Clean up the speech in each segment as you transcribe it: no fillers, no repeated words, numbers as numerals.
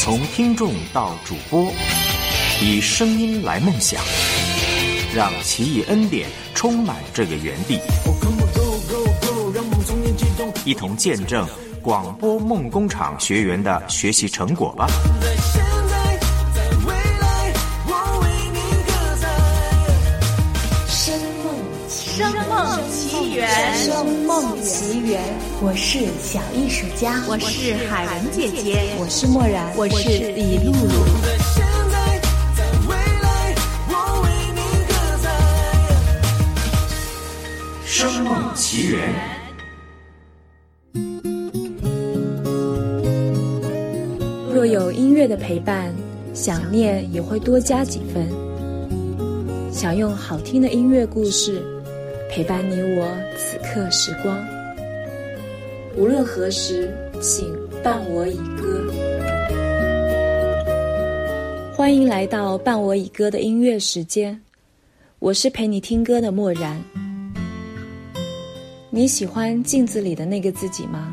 从听众到主播，以声音来梦想，让奇异恩典充满这个园地，一同见证广播梦工厂学员的学习成果吧。 声梦奇缘， 声梦奇缘，我是小艺术家， 我是海文姐姐， 我是漠然， 我是李露露。 声梦奇缘。 若有音乐的陪伴，想念也会多加几分。想用好听的音乐故事陪伴你我此刻时光，无论何时，请伴我以歌。欢迎来到伴我以歌的音乐时间，我是陪你听歌的漠然。你喜欢镜子里的那个自己吗？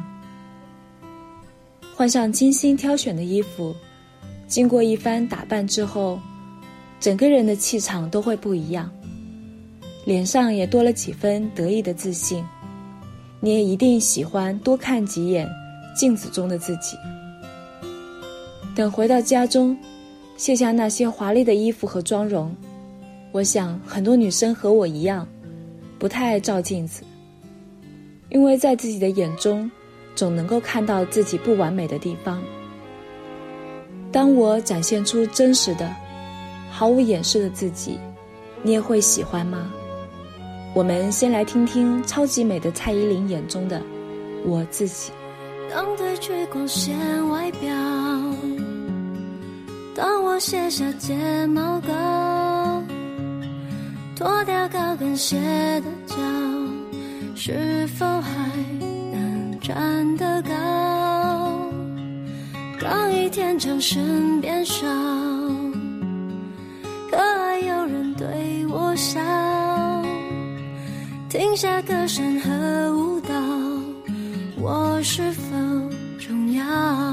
换上精心挑选的衣服，经过一番打扮之后，整个人的气场都会不一样，脸上也多了几分得意的自信。你也一定喜欢多看几眼镜子中的自己。等回到家中，卸下那些华丽的衣服和妆容，我想很多女生和我一样，不太爱照镜子，因为在自己的眼中总能够看到自己不完美的地方。当我展现出真实的毫无掩饰的自己，你也会喜欢吗？我们先来听听超级美的蔡依林眼中的我自己。 当褪去光鲜外表，当我卸下睫毛膏，脱掉高跟鞋的脚，是否还能站得高？当一天掌声变少，可爱有人对我笑，停下歌声和舞蹈，我是否重要？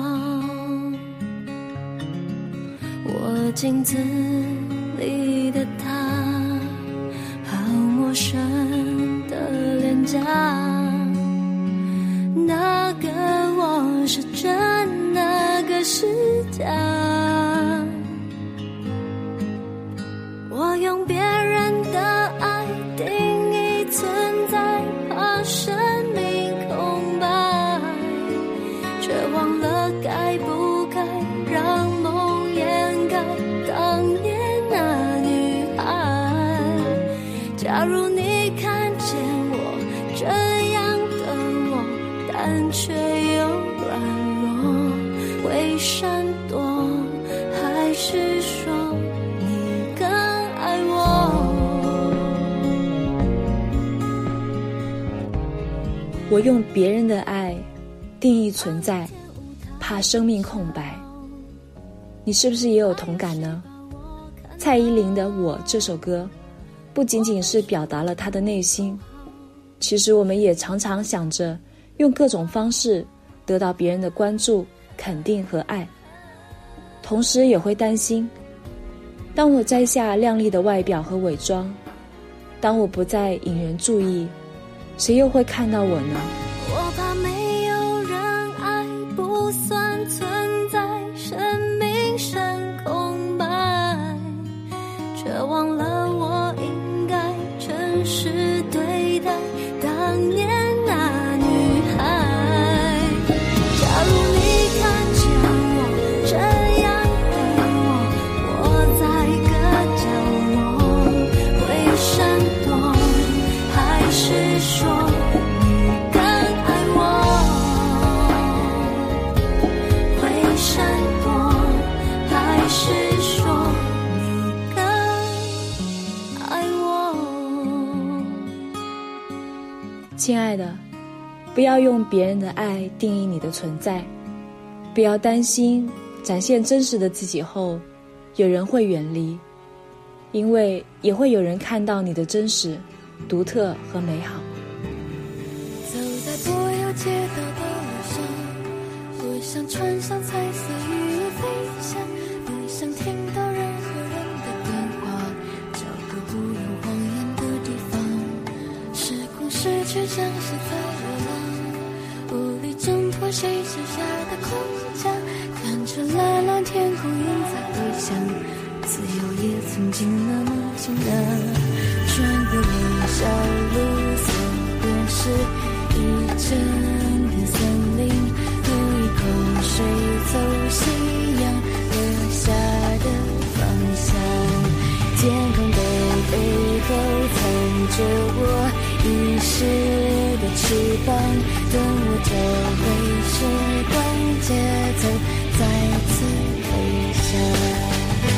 我镜子里的他，好陌生的脸颊，那个我是真，那个是假。我用别人的爱定义存在，怕生命空白，却忘了该不该让梦掩盖当年那女孩。假如你看见我这样的我，但却又软弱，会闪躲，还是说你更爱我？ 我用别人的爱定义存在，怕生命空白。你是不是也有同感呢？蔡依林的《我》这首歌不仅仅是表达了她的内心，其实我们也常常想着用各种方式得到别人的关注、肯定和爱，同时也会担心，当我摘下靓丽的外表和伪装，当我不再引人注意，谁又会看到我呢？ 我怕没有人爱不算存在，生命剩空白，却忘了我应该诚实对待当年那女孩。假如你看见我这样的我，我在个角落会闪躲，还是说你更爱我？会闪躲，还是说你更爱我？ 亲爱的，不要用别人的爱定义你的存在，不要担心展现真实的自己后，有人会远离，因为也会有人看到你的真实、独特和美好。 走在柏油街道的路上，我想穿上彩色羽绒飞却像是在流浪，无力挣脱谁设下的框架，看着蓝蓝天空映在回响，自由也曾经那么近啊。穿过了小路，左边是一整片森林，喝一口水，走夕阳落下的方向，天空的背后藏着我遗失的翅膀，等我找回时光节奏，再次飞翔。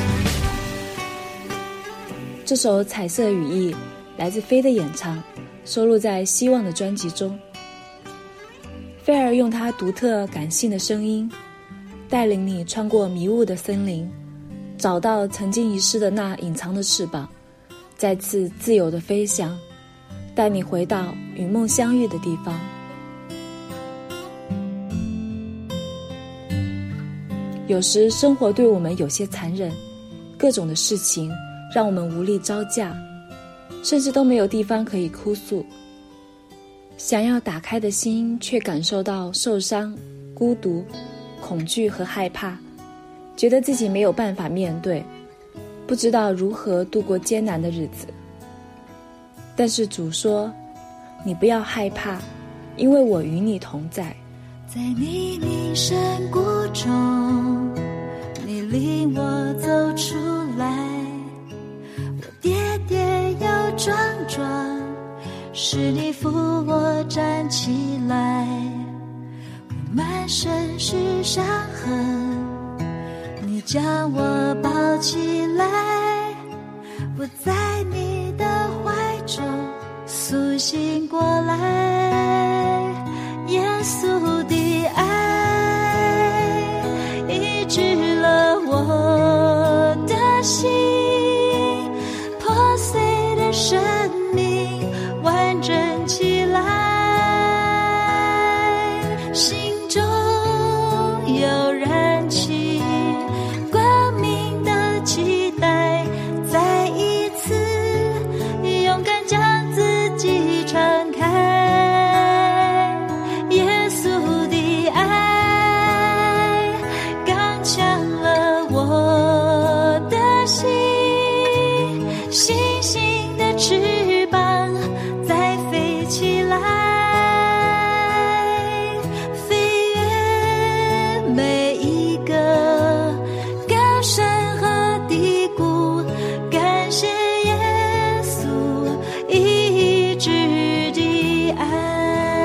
这首《彩色羽翼》来自飞的演唱，收录在《希望》的专辑中。菲儿用他独特感性的声音，带领你穿过迷雾的森林，找到曾经遗失的那隐藏的翅膀，再次自由的飞翔，带你回到与梦相遇的地方。有时生活对我们有些残忍，各种的事情让我们无力招架，甚至都没有地方可以哭诉。想要打开的心却感受到受伤、孤独、恐惧和害怕，觉得自己没有办法面对，不知道如何度过艰难的日子。但是主说，你不要害怕，因为我与你同在。 在泥泞山谷中，你领我走出来，我跌跌又撞撞，是你扶我站起来，我满身是伤痕，你将我抱起来，我在你的怀中苏醒过来，耶稣的爱医治了我的心，破碎的生命完整起来，心中有燃起光明的期待，再一次勇敢将自己敞开，耶稣的爱刚强了我的心，星星的翅膀再飞起来，飞越每一个高山和低谷，感谢耶稣医治的爱。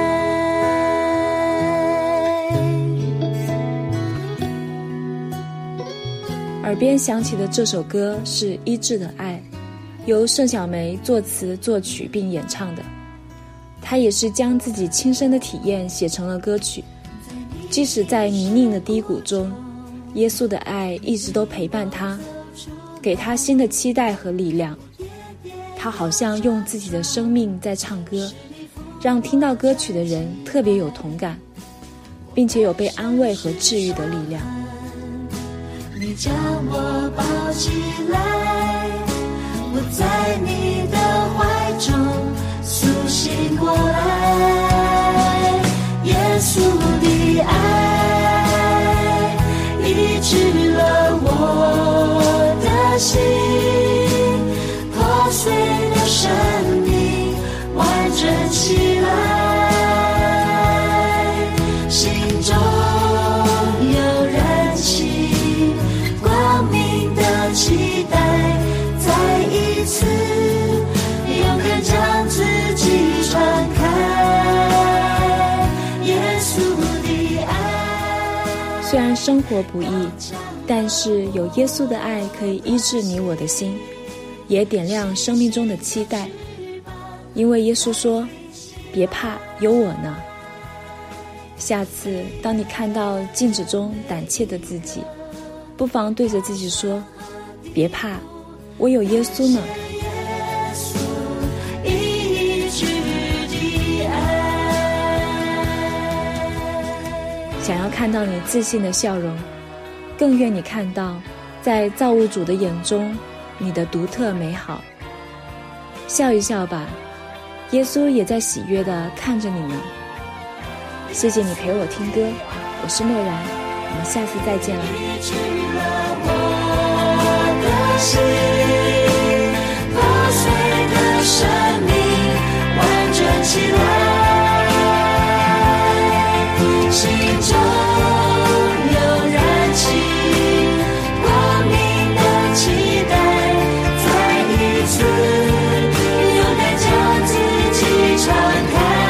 耳边响起的这首歌是《医治的爱》，由盛小梅作词作曲并演唱的。她也是将自己亲身的体验写成了歌曲，即使在泥泞的低谷中，耶稣的爱一直都陪伴她，给她新的期待和力量。她好像用自己的生命在唱歌，让听到歌曲的人特别有同感，并且有被安慰和治愈的力量。 你将我抱起来，我在你的怀中苏醒过来，耶稣的爱医治了我的心，破碎的生命完整起来，心中有燃起光明的期待，再一次勇敢将自己敞开，耶稣的爱。 虽然生活不易，但是有耶稣的爱可以医治你我的心，也点亮生命中的期待。因为耶稣说，别怕，有我呢。下次当你看到镜子中胆怯的自己，不妨对着自己说，别怕，我有耶稣呢。想要看到你自信的笑容，更愿你看到在造物主的眼中你的独特美好。笑一笑吧， 耶稣也在喜悦地看着你呢。谢谢你陪我听歌，我是默然，我们下次再见了。 破碎的生命完整起来，心中又燃起光明的期待，再一次勇敢将自己敞开。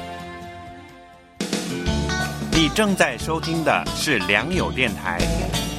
正在收听的是良友电台